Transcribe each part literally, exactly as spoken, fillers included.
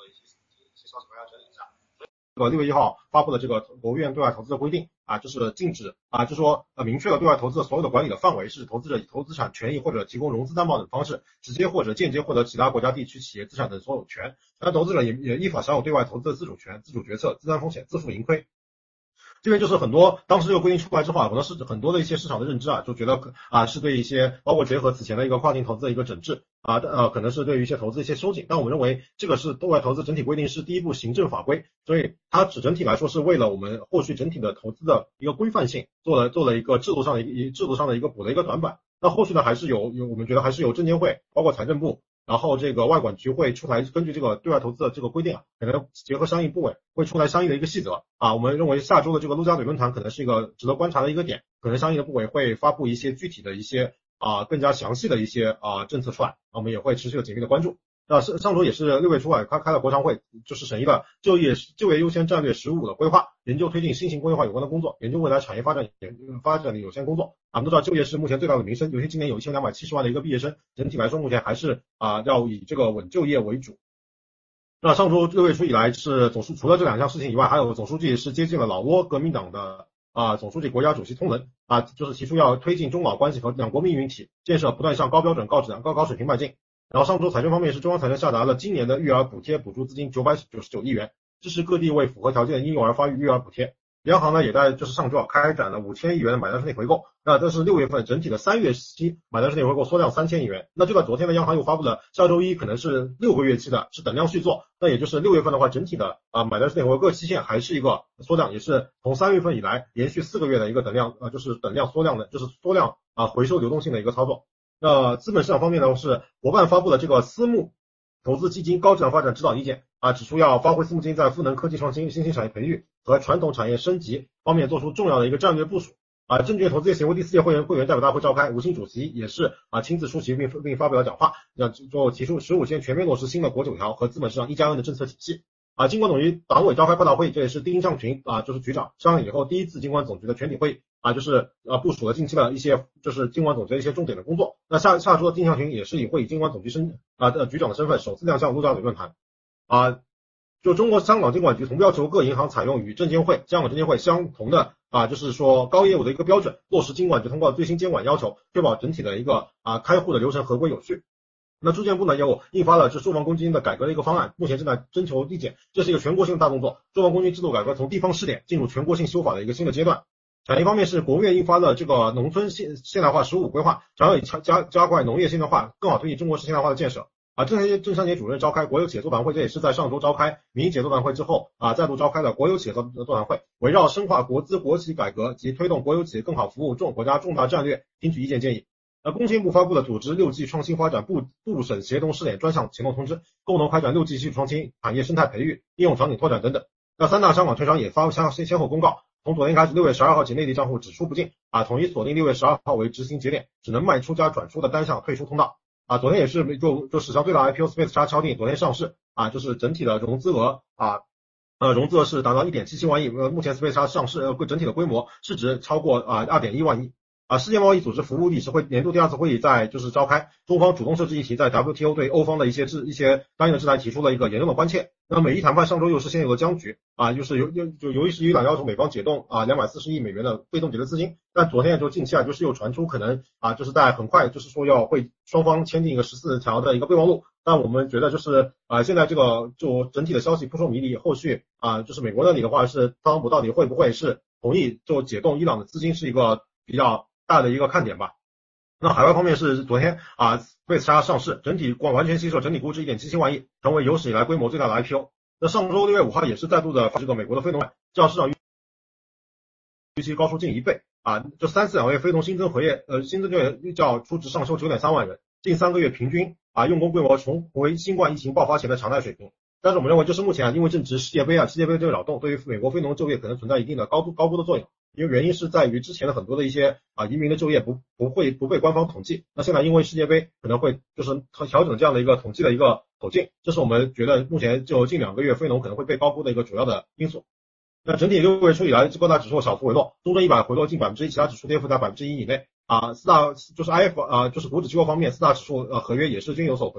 的一些一些消息，大家整理一下。这个六月一号发布的这个国务院对外投资的规定啊，就是禁止啊，就是说呃明确了对外投资的所有的管理的范围是投资者以投资产权益或者提供融资担保等方式直接或者间接获得其他国家地区企业资产等所有权，那投资者也也依法享有对外投资的自主权、自主决策、自担风险、自负盈亏。这边就是很多当时这个规定出来之后啊，可能是很多的一些市场的认知啊，就觉得啊是对一些包括结合此前的一个跨境投资的一个整治啊，呃可能是对于一些投资一些收紧，但我们认为这个是对外投资整体规定是第一步行政法规，所以它只整体来说是为了我们后续整体的投资的一个规范性做了做了一个制度上的一个制度上的一个补了一个短板。那后续呢还是有有我们觉得还是有证监会包括财政部。然后这个外管局会出台根据这个对外投资的这个规定啊，可能结合相应部委会出来相应的一个细则啊。我们认为下周的这个陆家嘴论坛可能是一个值得观察的一个点，可能相应的部委会发布一些具体的一些啊更加详细的一些啊政策出来，我们也会持续的紧密的关注。那上上周也是六月初啊，开开了国常会，就是审议了就业就业优先战略十五的规划，研究推进新型工业化有关的工作，研究未来产业发展研发展的有限工作。啊，我们都知道就业是目前最大的民生，尤其今年有一千两百七十万的一个毕业生，整体来说目前还是啊要以这个稳就业为主。那上周六月初以来是总书除了这两项事情以外，还有总书记是接近了老挝革命党的啊总书记国家主席通能啊，就是提出要推进中老关系和两国命运体建设不断向高标准、高质量、高高水平迈进。然后上周财政方面是中央财政下达了今年的育儿补贴补助资金九百九十九亿元，支持各地为符合条件的婴幼儿发育育儿补贴。央行呢也在就是上周啊开展了五千亿元的买单顺利回购，那这是六月份整体的三月期买单顺利回购缩量三千亿元。那就在昨天呢，央行又发布了下周一可能是六个月期的是等量续作，那也就是六月份的话，整体的啊买单顺利回购各期限还是一个缩量，也是从三月份以来连续四个月的一个等量呃就是等量缩量的，就是缩量啊回收流动性的一个操作。那资本市场方面呢，是国办发布了这个私募投资基金高质量发展指导意见啊，指出要发挥私募基金在赋能科技创新、新兴产业培育和传统产业升级方面做出重要的一个战略部署啊。证券投资业协会第四届会员会员代表大会召开，吴昕主席也是啊亲自出席并并发表了讲话，要就提出十五线全面落实新的国九条和资本市场一加 N 的政策体系。啊，金管总局党委召开报道会，这也是丁尚群啊，就是局长上任以后第一次金管总局的全体会议啊，就是呃部署了近期的一些就是金管总局的一些重点的工作。那下下周的丁尚群也是以会以金管总局身啊的局长的身份首次亮相陆家嘴论坛啊。就中国香港金管局同要求各银行采用与证监会、香港证监会相同的啊，就是说高业务的一个标准，落实金管局通过最新监管要求，确保整体的一个啊开户的流程合规有序。那住建部呢，又印发了这住房公积金的改革的一个方案，目前正在征求意见，这是一个全国性的大动作。住房公积金制度改革从地方试点进入全国性修法的一个新的阶段。产业方面是国务院印发了这个农村现现代化十五规划，想要以加加快农业现代化，更好推进中国式现代化的建设。啊，郑三郑三杰主任召开国有企业座谈会，这也是在上周召开民营企业座谈会之后啊，再度召开了国有企业座座谈会，围绕深化国资国企改革及推动国有企业更好服务重国家重大战略，听取意见建议。呃，工信部发布了组织六 G 创新发展部部省协同试点专项行动通知，共同开展六 G 技术创新、产业生态培育、应用场景拓展等等。那三大香港券商也发相先先后公告，从昨天开始，六月十二号起内地账户只出不进啊，统一锁定六月十二号为执行节点，只能卖出加转出的单项退出通道啊。昨天也是就就史上最大 I P O SpaceX 敲定昨天上市啊，就是整体的融资额啊。呃，融资额是达到 一点七七万亿，呃，目前 SpaceX 上市呃整体的规模市值超过啊 二点一万亿。啊，世界贸易组织服务理事会年度第二次会议在就是召开，中方主动设置议题，在 W T O 对欧方的一些制一些相应的制裁提出了一个严重的关切。那么美伊谈判上周又是现有的僵局啊，就是由由就由于是伊朗要求美方解冻啊两百四十亿美元的被冻结的资金，但昨天就近期啊就是又传出可能啊就是在很快就是说要会双方签订一个十四条的一个备忘录。但我们觉得就是啊现在这个就整体的消息扑朔迷离，后续啊就是美国那里的话是特朗普到底会不会是同意就解冻伊朗的资金是一个比较大的一个看点吧。那海外方面是昨天啊 SpaceX 上市，整体完完全吸收，整体估值 一点七七万亿，成为有史以来规模最大的 I P O。那上周六月五号也是再度的发这个美国的非农，较市场预期高出近一倍啊，这三四两个月非农新增合业呃新增就业较初值上修 九点三万人，近三个月平均啊用工规模重回新冠疫情爆发前的常态水平。但是我们认为，就是目前啊，因为正值世界杯啊，世界杯的这个扰动，对于美国非农就业可能存在一定的高度高估的作用。因为原因是在于之前的很多的一些啊移民的就业不不会不被官方统计，那现在因为世界杯可能会就是调整这样的一个统计的一个口径，这是我们觉得目前就近两个月非农可能会被高估的一个主要的因素。那整体六月初以来，各大指数小幅回落，中证一百回落近百分之一，其他指数跌幅在百分之一以内啊。四大就是 I F 啊，就是股指期货方面，四大指数呃合约也是均有所回落。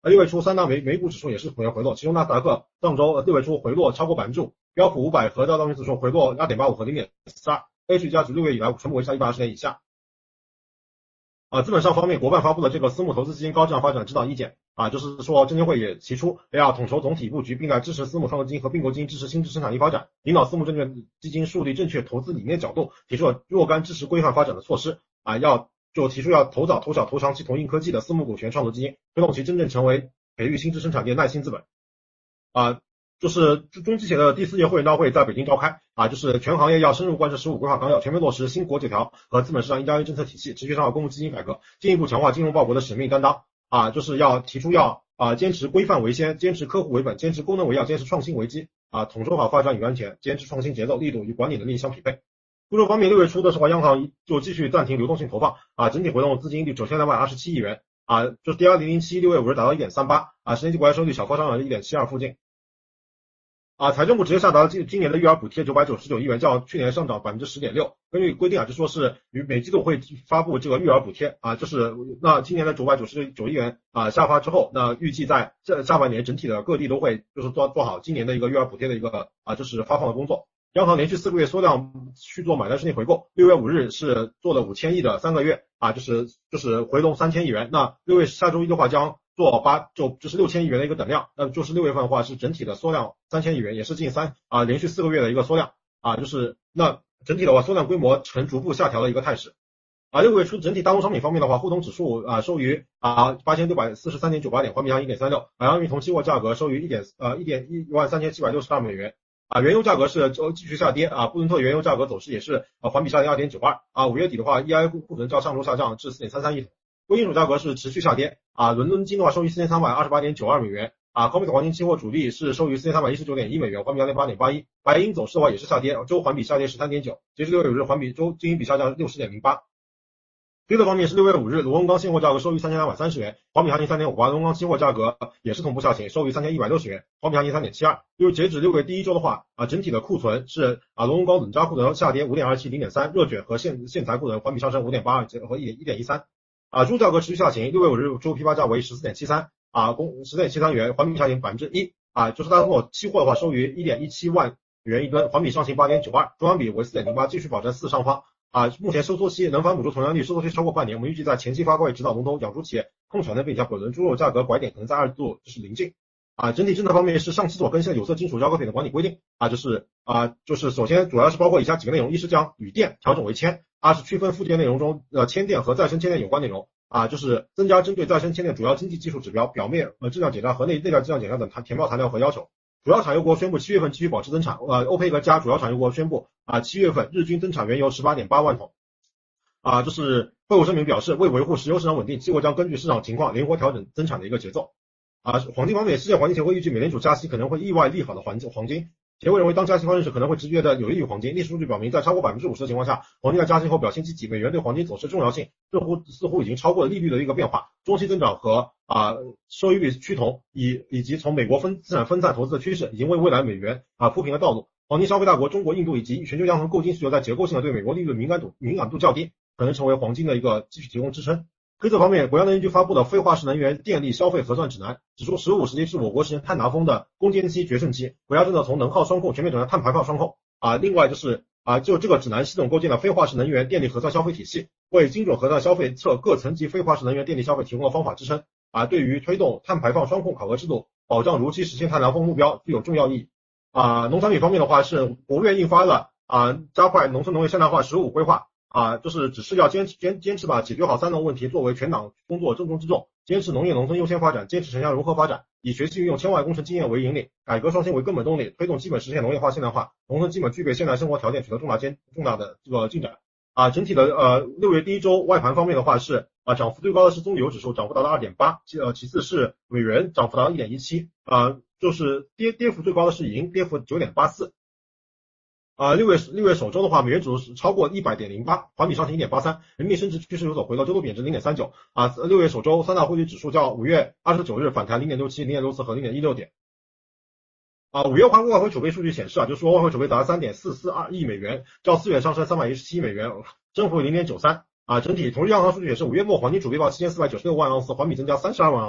呃，六月初三大美美股指数也是普遍回落，其中纳斯达克上周六月初回落超过百分之五，标普五百和道琼斯指数回落 二点八五 和 零点四二， H 价值六月以来全部维持在一百二十点以下。啊，资本上方面，国办发布了这个私募投资基金高质量发展指导意见啊，就是说证监会也提出要统筹总体布局，并在支持私募创投基金和并购基金支持新质生产力发展，引导私募证券基金树立正确投资理念角度，提出了若干支持规范发展的措施啊，要就提出要投早投小投长期投硬科技的私募股权创投基金，推动其真正成为培育新质生产力的耐心资本啊。就是中期协的第四届会员大会在北京召开啊，就是全行业要深入贯彻十五规划纲要，全面落实新国九条和资本市场一加一政策体系，持续上好公募基金改革，进一步强化金融报国的使命担当啊，就是要提出要啊坚持规范为先，坚持客户为本，坚持功能为要，坚持创新为基啊，统筹好发展与安全，坚持创新节奏，力度与管理能力相匹配。欧洲方面，六月初的时候，央行就继续暂停流动性投放啊，整体回笼资金九千两百二十七亿元啊，就是 D 二零零七 六月五日达到 一点三八 啊，十年期国债收益率小幅上涨 一点七二 附近。啊，财政部直接下达了今今年的育儿补贴九百九十九亿元，较去年上涨 百分之十点六。根据规定啊，就说是于每季度会发布这个育儿补贴啊，就是那今年的九百九十九亿元啊下发之后，那预计在这下半年整体的各地都会就是做做好今年的一个育儿补贴的一个啊就是发放的工作。央行连续四个月缩量去做买单顺利回购，六月五日是做了五千亿的三个月啊，就是就是回笼三千亿元。那六月下周一的话将做八就就是六千亿元的一个等量，那就是六月份的话是整体的缩量三千亿元，也是近三啊连续四个月的一个缩量啊，就是那整体的话缩量规模呈逐步下调的一个态势。啊，六月初整体大宗商品方面的话，沪通指数啊收于啊八千六百四十三点九八点，环比下 一点三六，海洋玉铜期货价格收于一点呃一点一万三千七百六十二美元。啊，原油价格是继续下跌啊，布伦特原油价格走势也是啊环比下跌 二点九二 啊，五月底的话 E I 库存较上周下降至 四点三三亿桶。贵金属价格是持续下跌啊，伦敦金的话收于四千三百二十八点九二美元啊，高密度黄金期货主力是收于四千三百一十九点一美元，环比下跌 八点八一。白银走势的话也是下跌，周环比下跌 十三点九， 截至六月五日环比周均比下降 六十点零八。黑色方面是六月五日螺纹钢现货价格收于三千两百三十元，环比下行 三点五八，螺纹钢期货价格也是同步下行，收于三千一百六十元，环比下行 三点七二。因为截止六月第一周的话啊，整体的库存是啊螺纹钢冷轧库存下跌 五点二七 零点三， 热卷和线线材库存环比上升 五点八二 和 一点一三。啊，猪价格持续下行，六月五日周批发价为 十四点七三 啊，公 十点七三元，环比下行 百分之一 啊，就是大宗期货的话收于 一点一七万元一吨，环比上行 八点九二， 中环比为 四点零八， 继续保持四上方。啊，目前收缩期能繁补助同样率收缩期超过半年，我们预计在前期发改委指导龙头养猪企业控产能并加，本轮猪肉价格拐点可能在二度就是临近。啊，整体政策方面是上期所更新的有色金属交割品的管理规定啊，就是啊就是首先主要是包括以下几个内容，一是将铝电调整为铅，二是区分附件内容中呃铅电和再生铅电有关内容啊，就是增加针对再生铅电主要经济技术指标、表面呃质量检查和内内料质量检查等填报材料和要求。主要产油国宣布七月份继续保持增产，呃，欧佩克加主要产油国宣布啊，七月份日均增产原油 十八点八万桶。啊，就是会务声明表示，为维护石油市场稳定，期货将根据市场情况灵活调整增产的一个节奏。啊，黄金方面，世界黄金协会预计美联储加息可能会意外利好的黄金黄金。协会认为，当加息发生时可能会直接的有利于黄金。历史数据表明，在超过 百分之五十 的情况下，黄金在加息后表现积极，美元对黄金走势重要性似乎似乎已经超过了利率的一个变化。中期增长和啊收益率趋同，以以及从美国分资产分散投资的趋势，已经为未来美元啊铺平了道路。黄金消费大国中国、印度以及全球央行购金需求在结构性的对美国利率敏感度敏感度较低，可能成为黄金的一个继续提供支撑。黑色方面，国家能源局发布的非化石能源电力消费核算指南指出，十五世纪是我国实现碳达峰的攻坚期、决胜期，国家正在从能耗双控全面转向碳排放双控啊。另外就是啊，就这个指南系统构建了非化石能源电力核算消费体系，为精准核算消费侧各层级非化石能源电力消费提供了方法支撑啊，对于推动碳排放双控考核制度、保障如期实现碳达峰目标具有重要意义啊。农产品方面的话，是国务院印发了啊，加快农村农业现代化十五规划。啊，就是只是要坚持坚坚持把解决好三农问题作为全党工作重中之重，坚持农业农村优先发展，坚持城乡融合发展，以学习运用千万工程经验为引领，改革创新为根本动力，推动基本实现农业化现代化，农村基本具备现代生活条件，取得重大坚重大的这个进展。啊，整体的呃六月第一周外盘方面的话是啊涨幅最高的是中旅游指数，涨幅达到 二点八， 呃其次是美元涨幅达到 一点一七， 啊就是跌跌幅最高的是银，跌幅 九点八四。啊，六月六月首周的话，美元指数是超过 一百点零八， 环比上行 一点八三， 人民币升值趋势有所回落，周度贬值 零点三九。啊，六月首周三大汇率指数较五月二十九日反弹 零点六七、零点六四 和 零点一六 点。啊，五月外外汇储备数据显示啊，就是说外汇储备达 三点四四二亿美元，较四月上升三百一十七美元，增幅为 零点九三。啊，整体同日央行数据也是五月末黄金储备报七千四百九十六万盎司，环比增加三十二万盎司，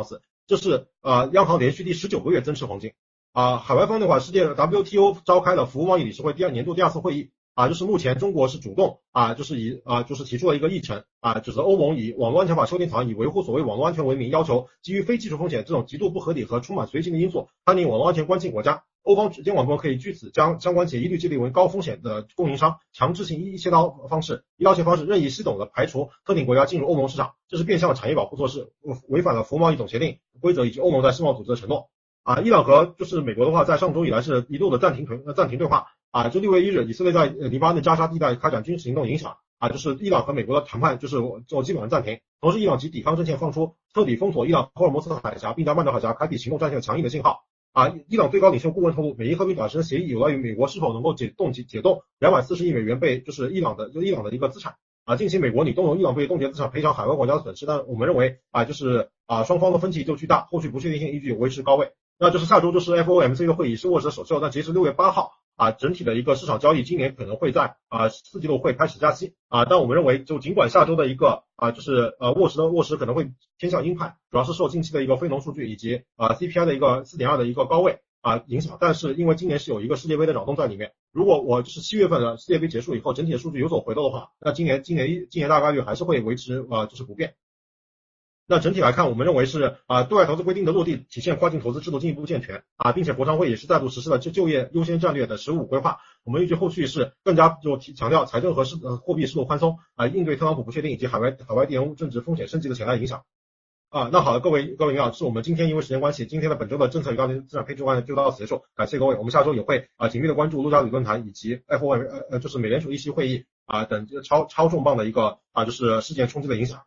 这是呃央行连续第十九个月增持黄金。啊，海外方面的话，世界 W T O 召开了服务贸易理事会第二年度第二次会议。啊，就是目前中国是主动啊，就是以啊，就是提出了一个议程啊，就是欧盟以网络安全法修订草案以维护所谓网络安全为名，要求基于非技术风险这种极度不合理和充满随机的因素判定网络安全关系国家，欧方监管部门可以据此将相关企业一律界定为高风险的供应商，强制性一切刀方式、一刀切方式任意系统的排除特定国家进入欧盟市场，这是变相的产业保护措施，违反了服务贸易总协定规则以及欧盟在世贸组织的承诺。啊，伊朗和就是美国的话，在上周以来是一度的暂停对暂停对话。啊，就六月一日，以色列在黎巴嫩加沙地带开展军事行动影响，啊，就是伊朗和美国的谈判就是就基本上暂停。同时，伊朗及抵抗阵线放出彻底封锁伊朗霍尔木兹海峡，并在曼德海峡开辟行动战线的强硬的信号。啊，伊朗最高领袖顾问透露，美伊和平短时协议有赖于美国是否能够解冻解解冻两百四十亿美元被就是伊朗的就伊朗的一个资产。啊，近期美国拟动用伊朗被冻结资产赔偿海外国家的损失，但我们认为啊，就是啊双方的分歧就巨大，后续不确定性依据维持高位。那就是下周就是 F O M C 的会议是沃什的首秀，但截至六月八号啊，整体的一个市场交易今年可能会在啊四季度会开始加息啊，但我们认为就尽管下周的一个啊就是呃沃什的沃什可能会偏向鹰派，主要是受近期的一个非农数据以及啊 C P I 的一个 四点二 的一个高位啊影响，但是因为今年是有一个世界杯的扰动在里面，如果我就是七月份的世界杯结束以后，整体的数据有所回落的话，那今年今年今年大概率还是会维持呃就是不变。那整体来看，我们认为是啊，对外投资规定的落地，体现跨境投资制度进一步健全啊，并且国常会也是再度实施了就就业优先战略的十五规划。我们预计后续是更加就提强调财政和适呃货币适度宽松啊，应对特朗普不确定以及海外海外地缘政治风险升级的潜在影响。啊，那好的，各位各位领导，是我们今天因为时间关系，今天的本周的政策与高龄资产配置观就到此结束，感谢各位，我们下周也会啊紧密的关注陆家嘴论坛以及 F O M 呃呃就是美联储议息会议啊等超超重磅的一个啊就是事件冲击的影响。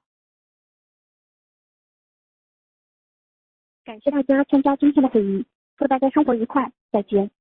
感谢大家参加今天的会议，祝大家生活愉快，再见。